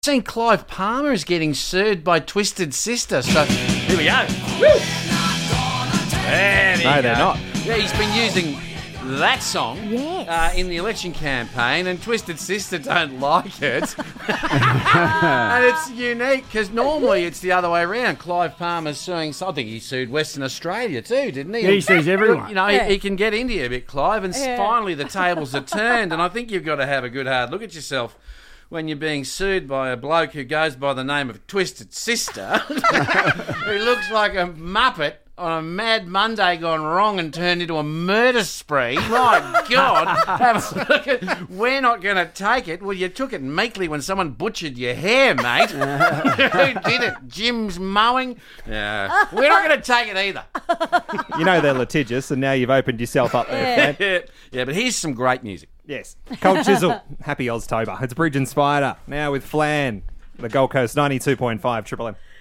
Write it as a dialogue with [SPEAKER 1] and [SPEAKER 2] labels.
[SPEAKER 1] Seen Clive Palmer is getting sued by Twisted Sister. So here we go. Woo!
[SPEAKER 2] No, they're not.
[SPEAKER 1] Yeah, he's been using that song
[SPEAKER 3] Yes.
[SPEAKER 1] in the election campaign, and Twisted Sister don't like it. And it's unique because normally it's the other way around. Clive Palmer's suing. I think he sued Western Australia too, didn't he?
[SPEAKER 2] He sues everyone.
[SPEAKER 1] You know,
[SPEAKER 3] Yeah.
[SPEAKER 1] he can get into you a bit, Clive, and
[SPEAKER 3] Yeah.
[SPEAKER 1] finally the tables are turned. And I think you've got to have a good hard look at yourself when you're being sued by a bloke who goes by the name of Twisted Sister, who looks like a muppet on a Mad Monday gone wrong and turned into a murder spree. My God. Have a look at, we're not going to take it. Well, you took it meekly when someone butchered your hair, mate. Who did it? Jim's mowing? Yeah. We're not going to take it either.
[SPEAKER 2] You know they're litigious, and now you've opened yourself up there, Fran.
[SPEAKER 1] Yeah, but here's some great music.
[SPEAKER 2] Yes. Cold Chisel. Happy Oztober. It's Bridge and Spider. Now with Flan. The Gold Coast 92.5 Triple M.